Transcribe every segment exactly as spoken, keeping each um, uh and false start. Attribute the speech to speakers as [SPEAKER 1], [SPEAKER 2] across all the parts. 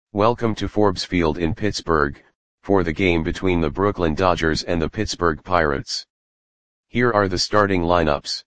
[SPEAKER 1] Welcome to Forbes Field in Pittsburgh, for the game between the Brooklyn Dodgers and the Pittsburgh Pirates. Here are the starting lineups.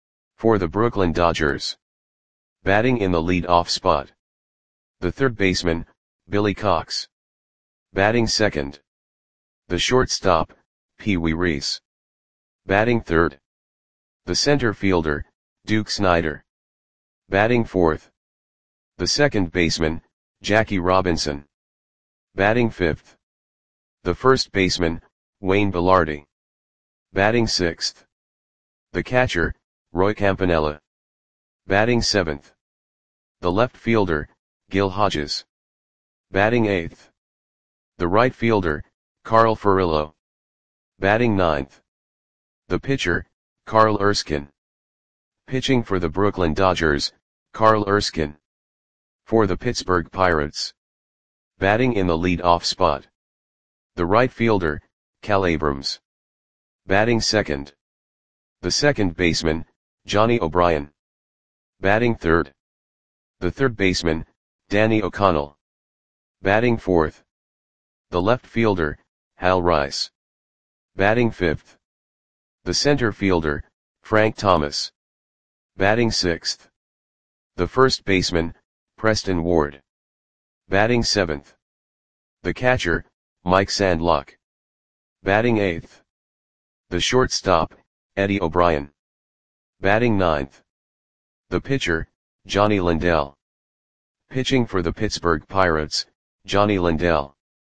[SPEAKER 1] For the Brooklyn Dodgers. Batting in the lead-off spot. The third baseman, Billy Cox. Batting second. The shortstop, Pee Wee Reese. Batting third. The center fielder, Duke Snider. Batting fourth. The second baseman, Jackie Robinson. Batting fifth. The first baseman, Wayne Belardi. Batting sixth. The catcher, Roy Campanella. Batting seventh. The left fielder, Gil Hodges. Batting eighth. The right fielder, Carl Furillo. Batting ninth. The pitcher, Carl Erskine. Pitching for the Brooklyn Dodgers, Carl Erskine. For the Pittsburgh Pirates. Batting in the lead-off spot. The right fielder, Cal Abrams. Batting second. The second baseman, Johnny O'Brien. Batting third. The third baseman, Danny O'Connell. Batting fourth. The left fielder, Hal Rice. Batting fifth. The center fielder, Frank Thomas. Batting sixth. The first baseman, Preston Ward. Batting seventh. The catcher, Mike Sandlock. Batting eighth. The shortstop, Eddie O'Brien. Batting ninth. The pitcher, Johnny Lindell. Pitching for the Pittsburgh Pirates, Johnny Lindell.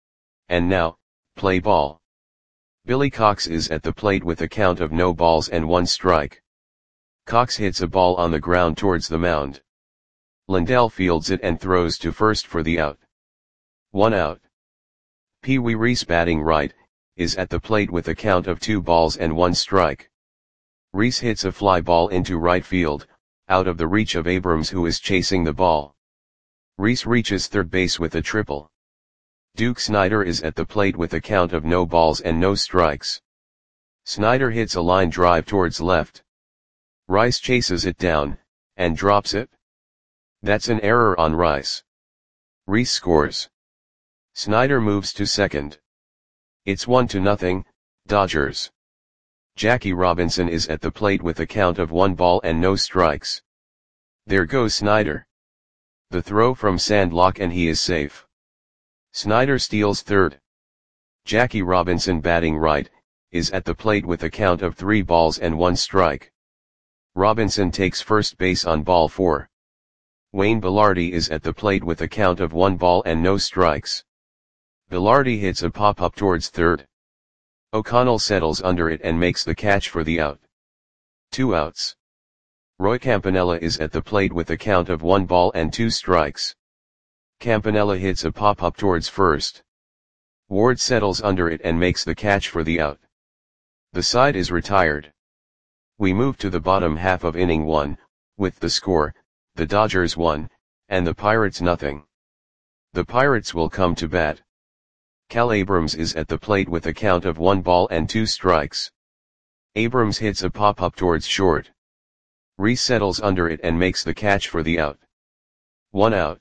[SPEAKER 1] And now, play ball. Billy Cox is at the plate with a count of no balls and one strike. Cox hits a ball on the ground towards the mound. Lindell fields it and throws to first for the out. One out. Pee Wee Reese, batting right, is at the plate with a count of two balls and one strike. Reese hits a fly ball into right field, out of the reach of Abrams, who is chasing the ball. Reese reaches third base with a triple. Duke Snider is at the plate with a count of no balls and no strikes. Snider hits a line drive towards left. Rice chases it down, and drops it. That's an error on Rice. Reese scores. Snider moves to second. It's one to nothing, Dodgers. Jackie Robinson is at the plate with a count of one ball and no strikes. There goes Snider. The throw from Sandlock, and he is safe. Snider steals third. Jackie Robinson, batting right, is at the plate with a count of three balls and one strike. Robinson takes first base on ball four. Wayne Belardi is at the plate with a count of one ball and no strikes. Belardi hits a pop-up towards third. O'Connell settles under it and makes the catch for the out. Two outs. Roy Campanella is at the plate with a count of one ball and two strikes. Campanella hits a pop-up towards first. Ward settles under it and makes the catch for the out. The side is retired. We move to the bottom half of inning one, with the score, the Dodgers one, and the Pirates nothing. The Pirates will come to bat. Cal Abrams is at the plate with a count of one ball and two strikes. Abrams hits a pop-up towards short. Reese settles under it and makes the catch for the out. One out.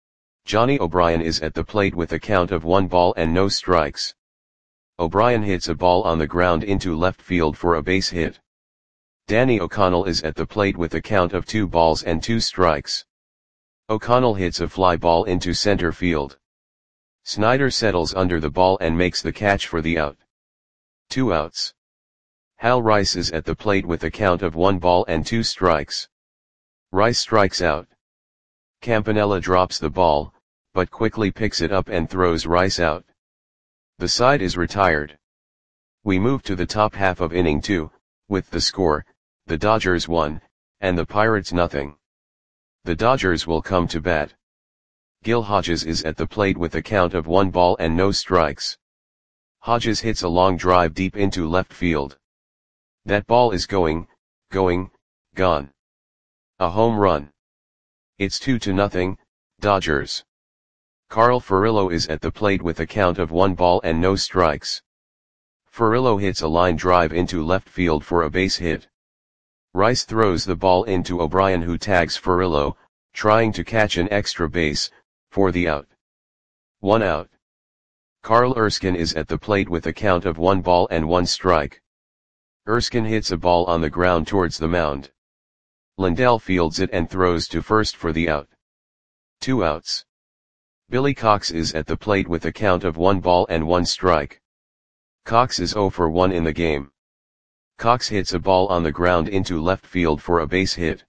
[SPEAKER 1] Johnny O'Brien is at the plate with a count of one ball and no strikes. O'Brien hits a ball on the ground into left field for a base hit. Danny O'Connell is at the plate with a count of two balls and two strikes. O'Connell hits a fly ball into center field. Snider settles under the ball and makes the catch for the out. Two outs. Hal Rice is at the plate with a count of one ball and two strikes. Rice strikes out. Campanella drops the ball, but quickly picks it up and throws Rice out. The side is retired. We move to the top half of inning two, with the score, the Dodgers one, and the Pirates nothing. The Dodgers will come to bat. Gil Hodges is at the plate with a count of one ball and no strikes. Hodges hits a long drive deep into left field. That ball is going, going, gone. A home run. It's two to nothing, Dodgers. Carl Furillo is at the plate with a count of one ball and no strikes. Furillo hits a line drive into left field for a base hit. Rice throws the ball into O'Brien, who tags Furillo, trying to catch an extra base, for the out. One out. Carl Erskine is at the plate with a count of one ball and one strike. Erskine hits a ball on the ground towards the mound. Lindell fields it and throws to first for the out. Two outs. Billy Cox is at the plate with a count of one ball and one strike. Cox is oh for one in the game. Cox hits a ball on the ground into left field for a base hit.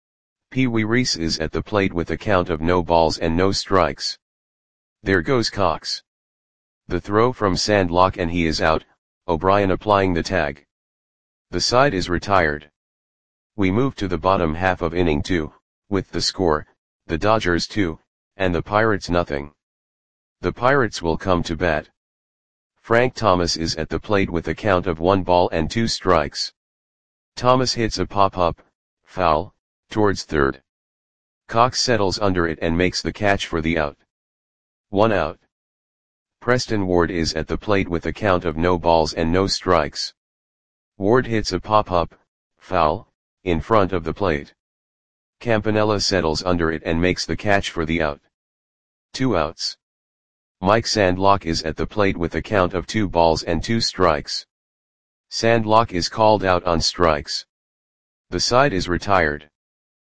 [SPEAKER 1] Pee Wee Reese is at the plate with a count of no balls and no strikes. There goes Cox. The throw from Sandlock and he is out, O'Brien applying the tag. The side is retired. We move to the bottom half of inning two, with the score, the Dodgers two, and the Pirates nothing. The Pirates will come to bat. Frank Thomas is at the plate with a count of one ball and two strikes. Thomas hits a pop-up, foul, towards third. Cox settles under it and makes the catch for the out. One out. Preston Ward is at the plate with a count of no balls and no strikes. Ward hits a pop-up, foul, in front of the plate. Campanella settles under it and makes the catch for the out. Two outs. Mike Sandlock is at the plate with a count of two balls and two strikes. Sandlock is called out on strikes. The side is retired.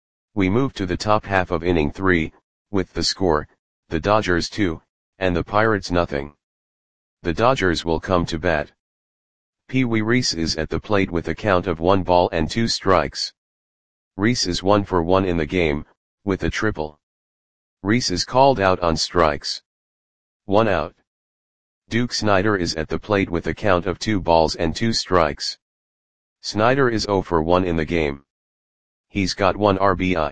[SPEAKER 1] We move to the top half of inning three, with the score, the Dodgers two, and the Pirates nothing. The Dodgers will come to bat. Pee Wee Reese is at the plate with a count of one ball and two strikes. Reese is one for one in the game, with a triple. Reese is called out on strikes. One out. Duke Snider is at the plate with a count of two balls and two strikes. Snider is oh for one in the game. He's got one R B I.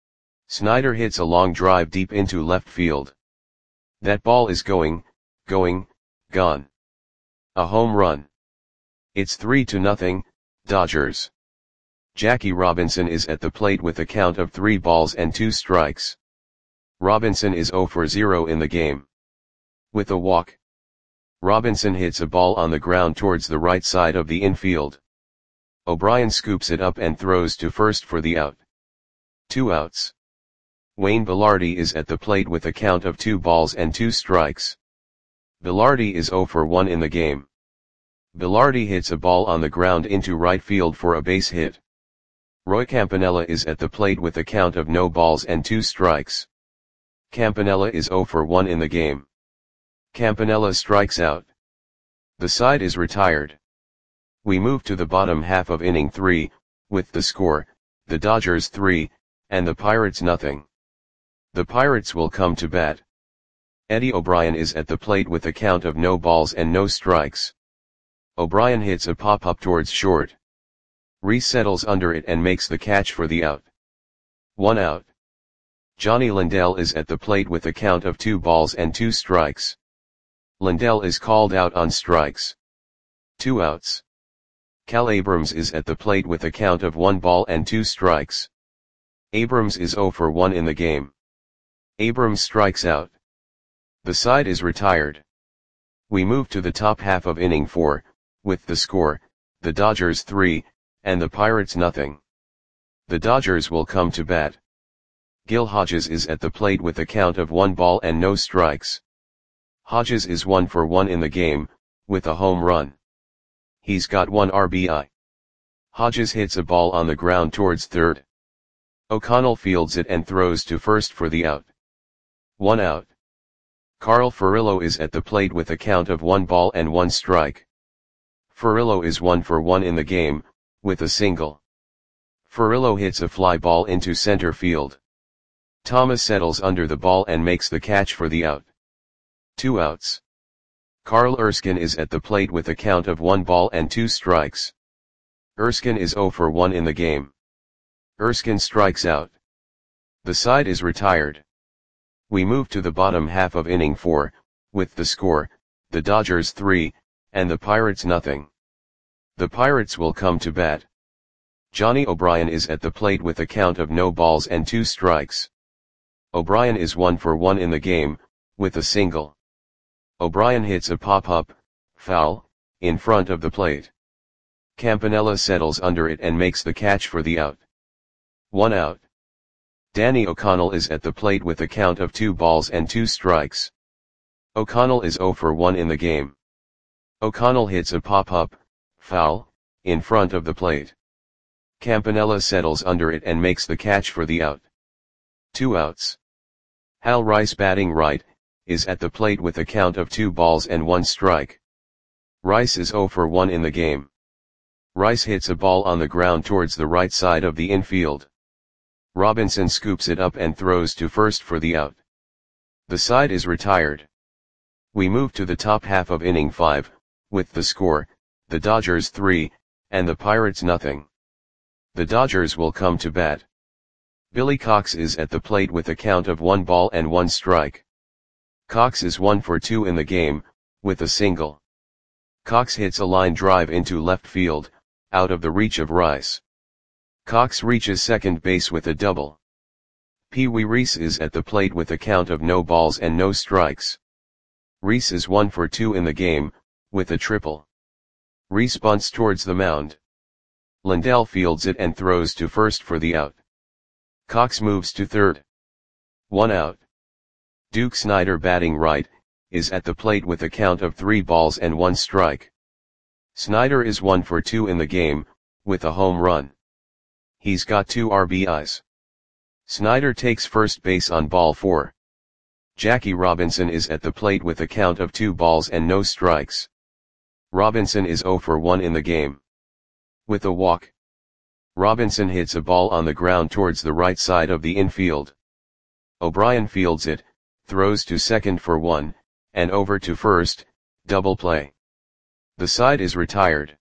[SPEAKER 1] Snider hits a long drive deep into left field. That ball is going, going, gone. A home run. It's three to nothing, Dodgers. Jackie Robinson is at the plate with a count of three balls and two strikes. Robinson is oh for zero in the game. With a walk. Robinson hits a ball on the ground towards the right side of the infield. O'Brien scoops it up and throws to first for the out. Two outs. Wayne Belardi is at the plate with a count of two balls and two strikes. Belardi is oh for one in the game. Belardi hits a ball on the ground into right field for a base hit. Roy Campanella is at the plate with a count of no balls and two strikes. Campanella is oh for one in the game. Campanella strikes out. The side is retired. We move to the bottom half of inning three, with the score, the Dodgers three, and the Pirates nothing. The Pirates will come to bat. Eddie O'Brien is at the plate with a count of no balls and no strikes. O'Brien hits a pop-up towards short. Reese settles under it and makes the catch for the out. One out. Johnny Lindell is at the plate with a count of two balls and two strikes. Lindell is called out on strikes. Two outs. Cal Abrams is at the plate with a count of one ball and two strikes. Abrams is oh for one in the game. Abrams strikes out. The side is retired. We move to the top half of inning four, with the score, the Dodgers three, and the Pirates nothing. The Dodgers will come to bat. Gil Hodges is at the plate with a count of one ball and no strikes. Hodges is one for one in the game, with a home run. He's got one R B I. Hodges hits a ball on the ground towards third. O'Connell fields it and throws to first for the out. One out. Carl Furillo is at the plate with a count of one ball and one strike. Furillo is one for one in the game, with a single. Furillo hits a fly ball into center field. Thomas settles under the ball and makes the catch for the out. Two outs. Carl Erskine is at the plate with a count of one ball and two strikes. Erskine is oh for one in the game. Erskine strikes out. The side is retired. We move to the bottom half of inning four, with the score, the Dodgers three, and the Pirates nothing. The Pirates will come to bat. Johnny O'Brien is at the plate with a count of no balls and two strikes. O'Brien is one for one in the game, with a single. O'Brien hits a pop-up, foul, in front of the plate. Campanella settles under it and makes the catch for the out. One out. Danny O'Connell is at the plate with a count of two balls and two strikes. O'Connell is zero for one in the game. O'Connell hits a pop-up, foul, in front of the plate. Campanella settles under it and makes the catch for the out. Two outs. Hal Rice, batting right, is at the plate with a count of two balls and one strike. Rice is zero for one in the game. Rice hits a ball on the ground towards the right side of the infield. Robinson scoops it up and throws to first for the out. The side is retired. We move to the top half of inning five, with the score, the Dodgers three, and the Pirates nothing. The Dodgers will come to bat. Billy Cox is at the plate with a count of one ball and one strike. Cox is one for two in the game, with a single. Cox hits a line drive into left field, out of the reach of Rice. Cox reaches second base with a double. Pee Wee Reese is at the plate with a count of no balls and no strikes. Reese is one for two in the game, with a triple. Reese bunts towards the mound. Lindell fields it and throws to first for the out. Cox moves to third. One out. Duke Snider, batting right, is at the plate with a count of three balls and one strike. Snider is one for two in the game, with a home run. He's got two R B Is. Snider takes first base on ball four. Jackie Robinson is at the plate with a count of two balls and no strikes. Robinson is zero for one in the game. With a walk. Robinson hits a ball on the ground towards the right side of the infield. O'Brien fields it, throws to second for one, and over to first, double play. The side is retired.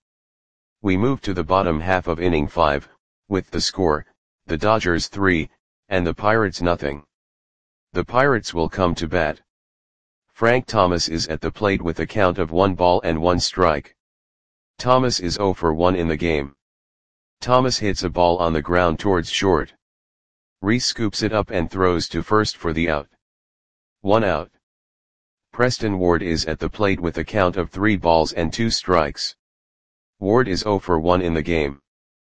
[SPEAKER 1] We move to the bottom half of inning five, with the score, the Dodgers three, and the Pirates nothing. The Pirates will come to bat. Frank Thomas is at the plate with a count of one ball and one strike. Thomas is zero for one in the game. Thomas hits a ball on the ground towards short. Reese scoops it up and throws to first for the out. One out. Preston Ward is at the plate with a count of three balls and two strikes. Ward is zero for one in the game.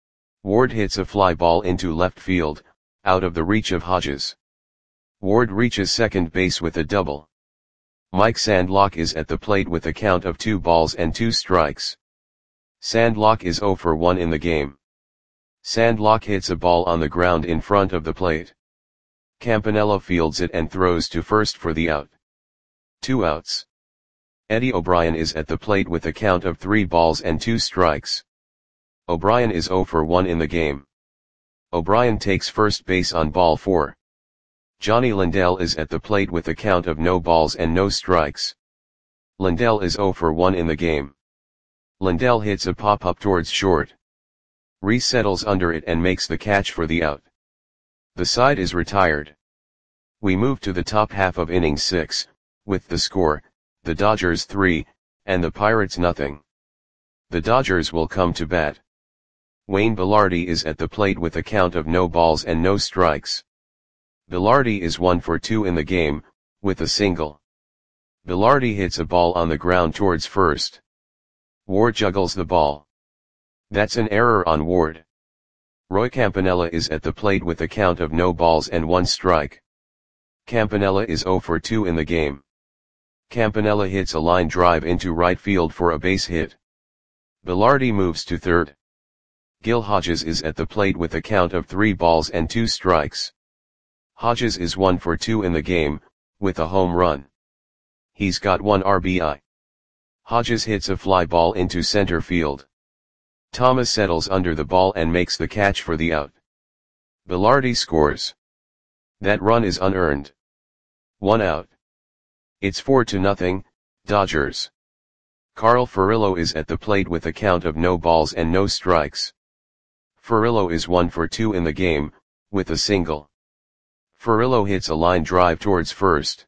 [SPEAKER 1] Ward hits a fly ball into left field, out of the reach of Hodges. Ward reaches second base with a double. Mike Sandlock is at the plate with a count of two balls and two strikes. Sandlock is zero for one in the game. Sandlock hits a ball on the ground in front of the plate. Campanella fields it and throws to first for the out. Two outs. Eddie O'Brien is at the plate with a count of three balls and two strikes. O'Brien is zero for one in the game. O'Brien takes first base on ball four. Johnny Lindell is at the plate with a count of no balls and no strikes. Lindell is zero for one in the game. Lindell hits a pop-up towards short. Reese settles under it and makes the catch for the out. The side is retired. We move to the top half of inning six, with the score, the Dodgers three, and the Pirates nothing. The Dodgers will come to bat. Wayne Belardi is at the plate with a count of no balls and no strikes. Belardi is one for two in the game, with a single. Belardi hits a ball on the ground towards first. Ward juggles the ball. That's an error on Ward. Roy Campanella is at the plate with a count of no balls and one strike. Campanella is zero for two in the game. Campanella hits a line drive into right field for a base hit. Belardi moves to third. Gil Hodges is at the plate with a count of three balls and two strikes. Hodges is one for two in the game, with a home run. He's got one R B I. Hodges hits a fly ball into center field. Thomas settles under the ball and makes the catch for the out. Belardi scores. That run is unearned. One out. It's four to nothing, Dodgers. Carl Furillo is at the plate with a count of no balls and no strikes. Furillo is one for two in the game, with a single. Furillo hits a line drive towards first.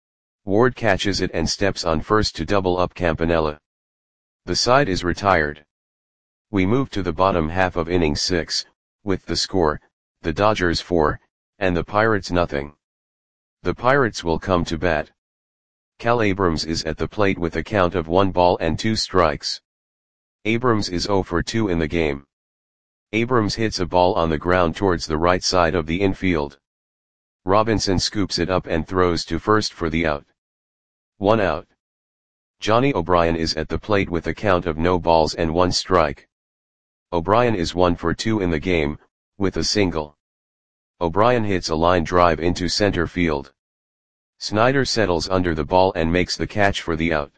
[SPEAKER 1] Ward catches it and steps on first to double up Campanella. The side is retired. We move to the bottom half of inning six, with the score, the Dodgers four, and the Pirates nothing. The Pirates will come to bat. Cal Abrams is at the plate with a count of one ball and two strikes. Abrams is zero for two in the game. Abrams hits a ball on the ground towards the right side of the infield. Robinson scoops it up and throws to first for the out. one out. Johnny O'Brien is at the plate with a count of no balls and one strike. O'Brien is one for two in the game, with a single. O'Brien hits a line drive into center field. Snyder settles under the ball and makes the catch for the out.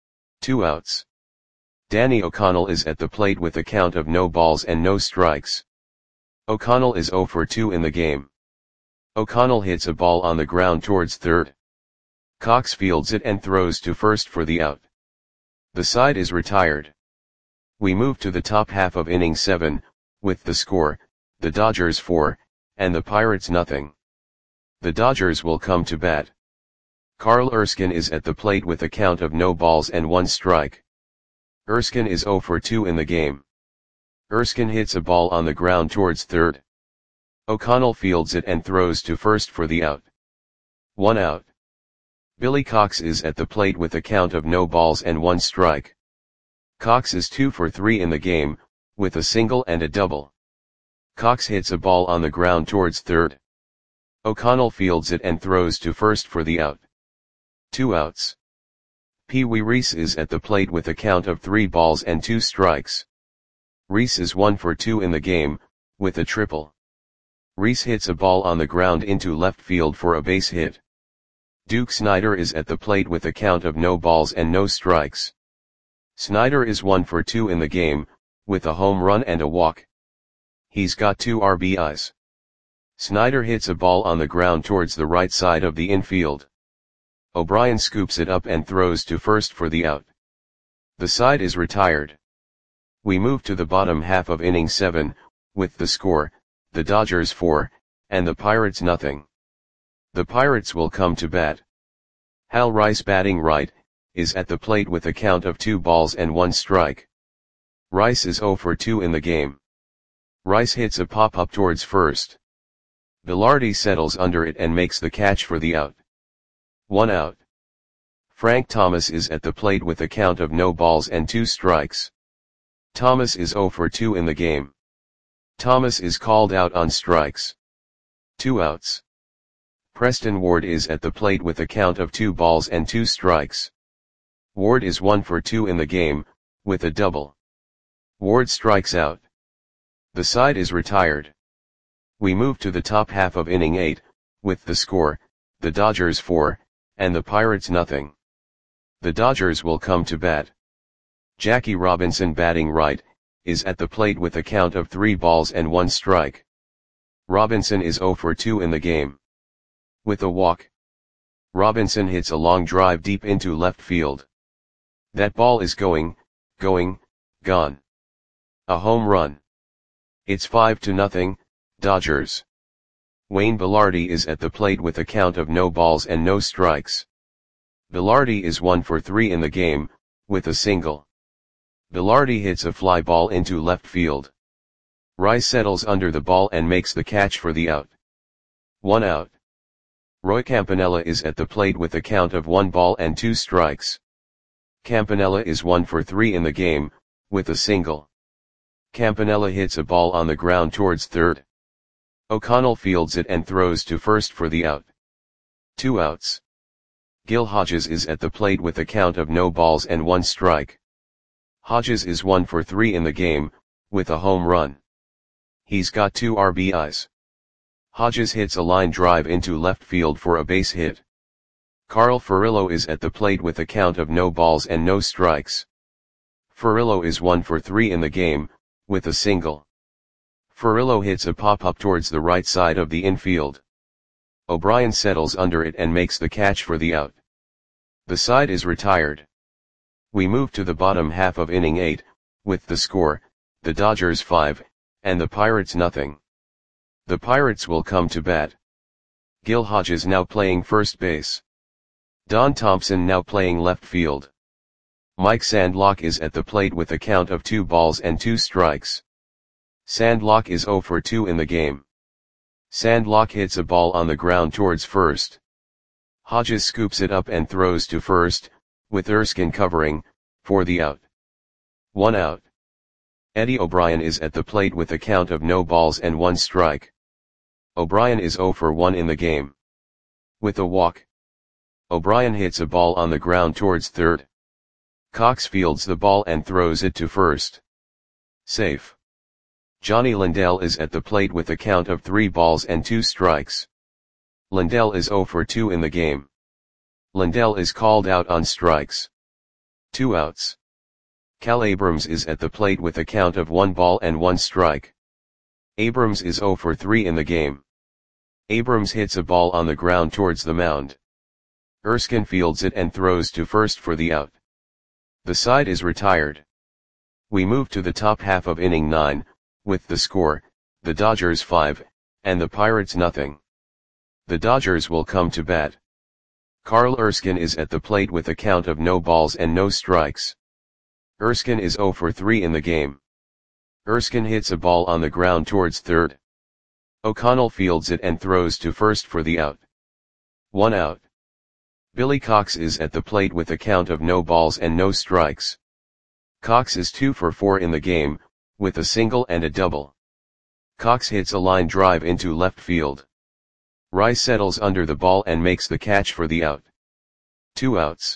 [SPEAKER 1] Two outs. Danny O'Connell is at the plate with a count of no balls and no strikes. O'Connell is zero for two in the game. O'Connell hits a ball on the ground towards third. Cox fields it and throws to first for the out. The side is retired. We move to the top half of inning seven, with the score, the Dodgers four, and the Pirates nothing. The Dodgers will come to bat. Carl Erskine is at the plate with a count of no balls and one strike. Erskine is zero for two in the game. Erskine hits a ball on the ground towards third. O'Connell fields it and throws to first for the out. One out. Billy Cox is at the plate with a count of no balls and one strike. Cox is two for three in the game, with a single and a double. Cox hits a ball on the ground towards third. O'Connell fields it and throws to first for the out. Two outs. Pee Wee Reese is at the plate with a count of three balls and two strikes. Reese is one for two in the game, with a triple. Reese hits a ball on the ground into left field for a base hit. Duke Snyder is at the plate with a count of no balls and no strikes. Snyder is one for two in the game, with a home run and a walk. He's got two R B Is. Snyder hits a ball on the ground towards the right side of the infield. O'Brien scoops it up and throws to first for the out. The side is retired. We move to the bottom half of inning seven, with the score, the Dodgers four, and the Pirates nothing. The Pirates will come to bat. Hal Rice, batting right, is at the plate with a count of two balls and one strike. Rice is zero for two in the game. Rice hits a pop-up towards first. Velarde settles under it and makes the catch for the out. One out. Frank Thomas is at the plate with a count of no balls and two strikes. Thomas is zero for two in the game. Thomas is called out on strikes. Two outs. Preston Ward is at the plate with a count of two balls and two strikes. Ward is one for two in the game, with a double. Ward strikes out. The side is retired. We move to the top half of inning eight, with the score, the Dodgers four, and the Pirates nothing. The Dodgers will come to bat. Jackie Robinson, batting right, is at the plate with a count of three balls and one strike. Robinson is zero for two in the game. With a walk. Robinson hits a long drive deep into left field. That ball is going, going, gone. A home run. It's five to nothing, Dodgers. Wayne Velarde is at the plate with a count of no balls and no strikes. Velarde is one for three in the game, with a single. Velarde hits a fly ball into left field. Rice settles under the ball and makes the catch for the out. One out. Roy Campanella is at the plate with a count of one ball and two strikes. Campanella is one for three in the game, with a single. Campanella hits a ball on the ground towards third. O'Connell fields it and throws to first for the out. Two outs. Gil Hodges is at the plate with a count of no balls and one strike. Hodges is one for three in the game, with a home run. He's got two R B Is. Hodges hits a line drive into left field for a base hit. Carl Furillo is at the plate with a count of no balls and no strikes. Furillo is one for three in the game, with a single. Furillo hits a pop-up towards the right side of the infield. O'Brien settles under it and makes the catch for the out. The side is retired. We move to the bottom half of inning eight, with the score, the Dodgers five, and the Pirates nothing. The Pirates will come to bat. Gil Hodges now playing first base. Don Thompson now playing left field. Mike Sandlock is at the plate with a count of two balls and two strikes. Sandlock is zero for two in the game. Sandlock hits a ball on the ground towards first. Hodges scoops it up and throws to first, with Erskine covering, for the out. One out. Eddie O'Brien is at the plate with a count of no balls and one strike. O'Brien is zero for one in the game. With a walk. O'Brien hits a ball on the ground towards third. Cox fields the ball and throws it to first. Safe. Johnny Lindell is at the plate with a count of three balls and two strikes. Lindell is zero for two in the game. Lindell is called out on strikes. Two outs. Cal Abrams is at the plate with a count of one ball and one strike. Abrams is zero for three in the game. Abrams hits a ball on the ground towards the mound. Erskine fields it and throws to first for the out. The side is retired. We move to the top half of inning nine, with the score, the Dodgers five, and the Pirates nothing. The Dodgers will come to bat. Carl Erskine is at the plate with a count of no balls and no strikes. Erskine is zero for three in the game. Erskine hits a ball on the ground towards third. O'Connell fields it and throws to first for the out. One out. Billy Cox is at the plate with a count of no balls and no strikes. Cox is two for four in the game, with a single and a double. Cox hits a line drive into left field. Rice settles under the ball and makes the catch for the out. Two outs.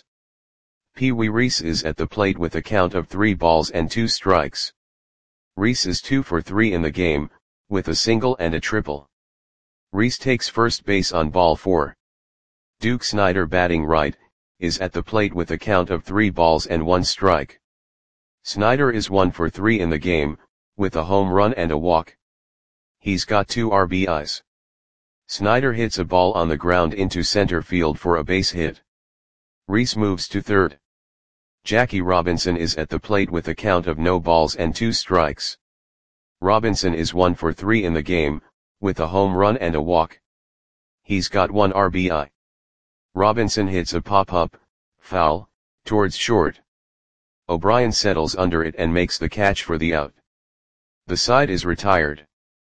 [SPEAKER 1] Pee Wee Reese is at the plate with a count of three balls and two strikes. Reese is two for three in the game, with a single and a triple. Reese takes first base on ball four. Duke Snider, batting right, is at the plate with a count of three balls and one strike. Snider is one for three in the game, with a home run and a walk. He's got two R B Is. Snider hits a ball on the ground into center field for a base hit. Reese moves to third. Jackie Robinson is at the plate with a count of no balls and two strikes. Robinson is one for three in the game, with a home run and a walk. He's got one R B I. Robinson hits a pop-up, foul, towards short. O'Brien settles under it and makes the catch for the out. The side is retired.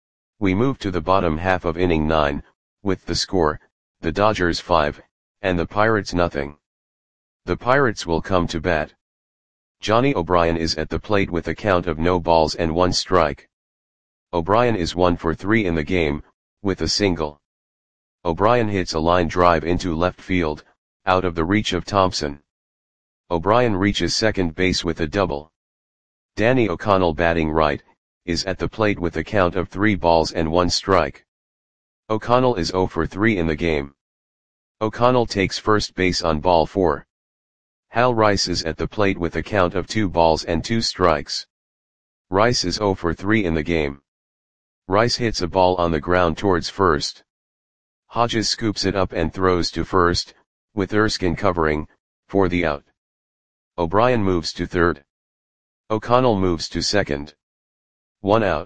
[SPEAKER 1] We move to the bottom half of inning nine, with the score, the Dodgers five, and the Pirates nothing. The Pirates will come to bat. Johnny O'Brien is at the plate with a count of no balls and one strike. O'Brien is one for three in the game, with a single. O'Brien hits a line drive into left field, out of the reach of Thompson. O'Brien reaches second base with a double. Danny O'Connell, batting right, is at the plate with a count of three balls and one strike. O'Connell is zero for three in the game. O'Connell takes first base on ball four. Hal Rice is at the plate with a count of two balls and two strikes. Rice is zero for three in the game. Rice hits a ball on the ground towards first. Hodges scoops it up and throws to first, with Erskine covering, for the out. O'Brien moves to third. O'Connell moves to second. One out.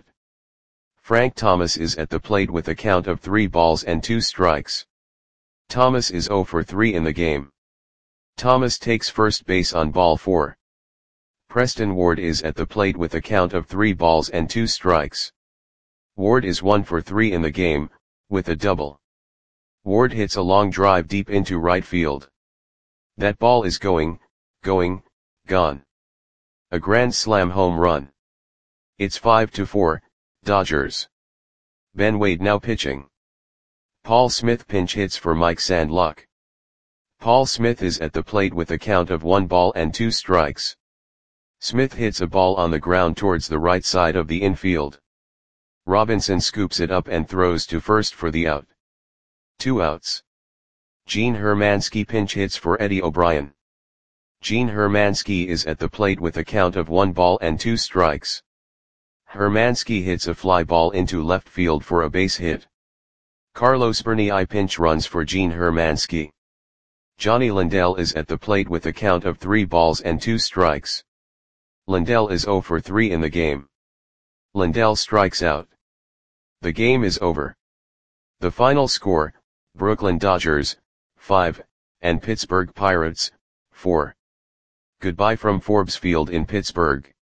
[SPEAKER 1] Frank Thomas is at the plate with a count of three balls and two strikes. Thomas is zero for three in the game. Thomas takes first base on ball four. Preston Ward is at the plate with a count of three balls and two strikes. Ward is one for three in the game, with a double. Ward hits a long drive deep into right field. That ball is going, going, gone. A grand slam home run. It's five to four, Dodgers. Ben Wade now pitching. Paul Smith pinch hits for Mike Sandlock. Paul Smith is at the plate with a count of one ball and two strikes. Smith hits a ball on the ground towards the right side of the infield. Robinson scoops it up and throws to first for the out. Two outs. Gene Hermansky pinch hits for Eddie O'Brien. Gene Hermansky is at the plate with a count of one ball and two strikes. Hermansky hits a fly ball into left field for a base hit. Carlos Bernai pinch runs for Gene Hermansky. Johnny Lindell is at the plate with a count of three balls and two strikes. Lindell is zero for three in the game. Lindell strikes out. The game is over. The final score, Brooklyn Dodgers, five, and Pittsburgh Pirates, four. Goodbye from Forbes Field in Pittsburgh.